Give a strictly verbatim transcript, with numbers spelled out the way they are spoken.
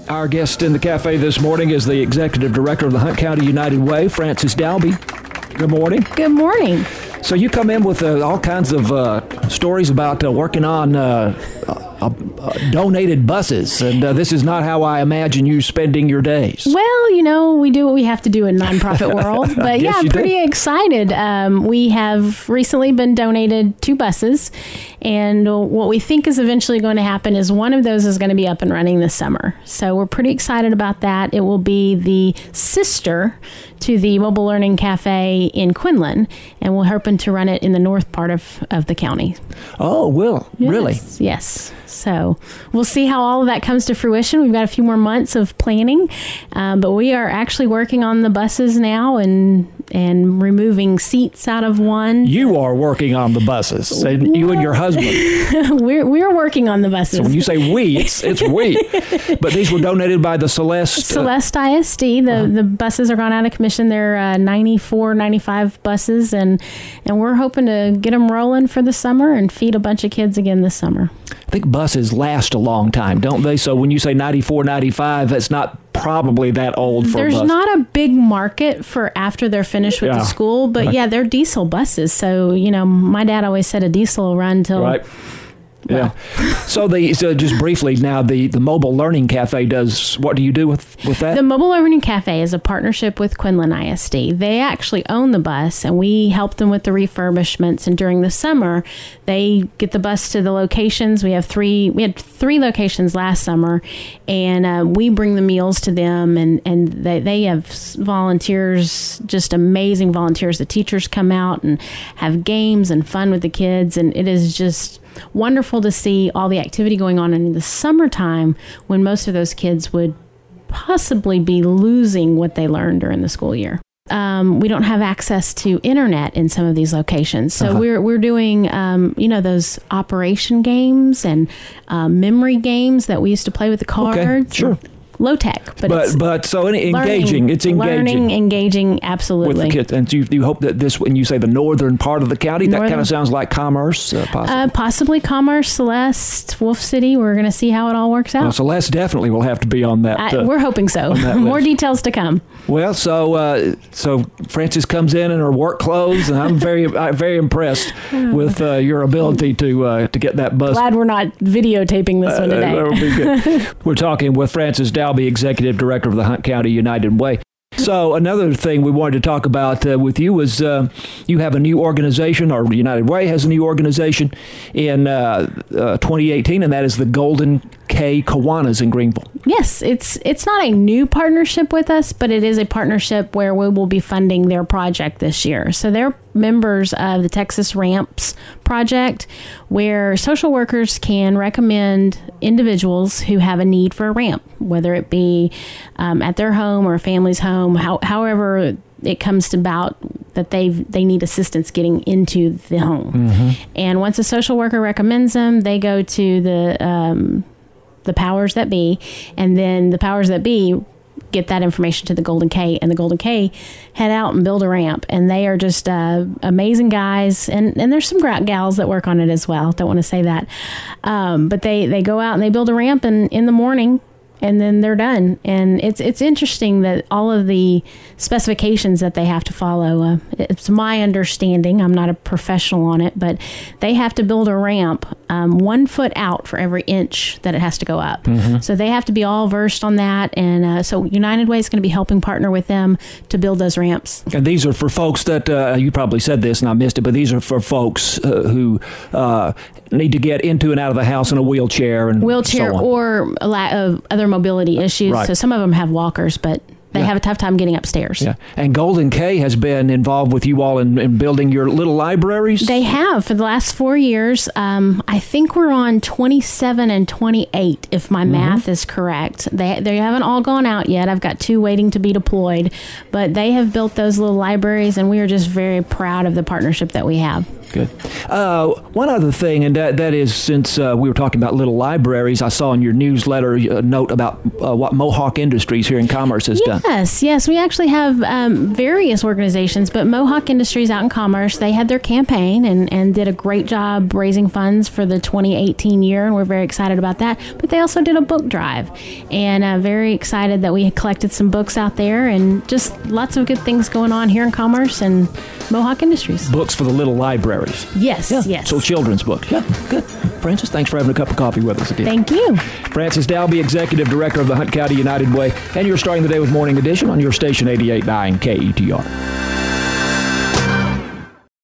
Our guest in the cafe this morning is the Executive Director of the Hunt County United Way, Frances Dalby. Good morning. Good morning. So you come in with uh, all kinds of uh, stories about uh, working on uh, uh, uh, donated buses, and uh, this is not how I imagine you spending your days. Well, you know, we do what we have to do in nonprofit world, but yeah, I'm pretty do. excited. Um, we have recently been donated two buses, and what we think is eventually going to happen is one of those is going to be up and running this summer. So we're pretty excited about that. It will be the sister to the Mobile Learning Cafe in Quinlan, and we're hoping to run it in the north part of, of the county. Oh, will? Yes, really? Yes. So we'll see how all of that comes to fruition. We've got a few more months of planning, um, but we are actually working on the buses now and and removing seats out of one. You are working on the buses, and you and your husband. we're we're working on the buses. So when you say we, it's it's we. But these were donated by the Celeste. Celeste I S D. The uh-huh. the buses are gone out of commission. They're uh, ninety-four, ninety-five buses, and and we're hoping to get them rolling for the summer and feed a bunch of kids again this summer. I think buses last a long time, don't they? So when you say ninety-four, ninety-five, that's not probably that old for There's a bus. not a big market for after they're finished with yeah. the school, but right. yeah, they're diesel buses. So, you know, my dad always said a diesel will run till... Right. Yeah. So the so just briefly now, the, the Mobile Learning Cafe does, what do you do with, with that? The Mobile Learning Cafe is a partnership with Quinlan I S D. They actually own the bus, and we help them with the refurbishments. And during the summer, they get the bus to the locations. We have three, we had three locations last summer, and uh, we bring the meals to them, and, and they, they have volunteers, just amazing volunteers. The teachers come out and have games and fun with the kids, and it is just wonderful to see all the activity going on in the summertime when most of those kids would possibly be losing what they learned during the school year. Um, we don't have access to internet in some of these locations, so uh-huh. we're we're doing um, you know, those operation games and uh, memory games that we used to play with the cards. Okay, sure. Low tech, but but, it's but so engaging. Learning, it's engaging, learning, engaging, absolutely. With the kids, and you, you hope that this, when you say the northern part of the county, northern, that kind of sounds like Commerce, uh, possibly. Uh, possibly Commerce, Celeste, Wolf City. We're going to see how it all works out. Well, Celeste definitely will have to be on that. Uh, uh, we're hoping so. More details to come. Well, so uh, so Frances comes in in her work clothes, and I'm very I'm very impressed with uh, your ability to uh, to get that bus. Glad we're not videotaping this uh, one today. That would be good. We're talking with Frances Dalby, Executive Director of the Hunt County United Way. So another thing we wanted to talk about uh, with you was uh, you have a new organization, or United Way has a new organization in uh, uh, twenty eighteen, and that is the Golden K Kiwanis in Greenville. Yes, it's it's not a new partnership with us, but it is a partnership where we will be funding their project this year. So they're members of the Texas Ramps project, where social workers can recommend individuals who have a need for a ramp, whether it be um, at their home or a family's home, how, however it comes about that they they need assistance getting into the home. Mm-hmm. And once a social worker recommends them, they go to the um, the powers that be, and then the powers that be get that information to the Golden K, and the Golden K head out and build a ramp. And they are just uh, amazing guys, and, and there's some gals that work on it as well. Don't want to say that, um, but they they go out and they build a ramp in, in the morning, and then they're done. And it's it's interesting that all of the specifications that they have to follow, uh, it's my understanding, I'm not a professional on it, but they have to build a ramp um, one foot out for every inch that it has to go up. Mm-hmm. So they have to be all versed on that. And uh, so United Way is going to be helping partner with them to build those ramps. And these are for folks that, uh, you probably said this and I missed it, but these are for folks uh, who uh, need to get into and out of the house in a wheelchair and wheelchair so on. Or a lot of other mobility issues. Right. So some of them have walkers, but they yeah. have a tough time getting upstairs. Yeah. And Golden K has been involved with you all in, in building your little libraries? They have for the last four years. Um, I think we're on twenty-seven and twenty-eight, if my mm-hmm. math is correct. They they haven't all gone out yet. I've got two waiting to be deployed. But they have built those little libraries, and we are just very proud of the partnership that we have. Good. Uh, one other thing, and that, that is, since uh, we were talking about little libraries, I saw in your newsletter a note about uh, what Mohawk Industries here in Commerce has yeah, done. Yes, yes. We actually have um, various organizations, but Mohawk Industries out in Commerce, they had their campaign and, and did a great job raising funds for the twenty eighteen year, and we're very excited about that. But they also did a book drive, and uh, very excited that we had collected some books out there, and just lots of good things going on here in Commerce and Mohawk Industries. Books for the little libraries. Yes, yeah. yes. So children's books. Yeah, good. Frances, thanks for having a cup of coffee with us again. Thank you. Frances Dalby, Executive Director of the Hunt County United Way, and you're starting the day with Morning Edition on your station eighty-eight point nine K E T R.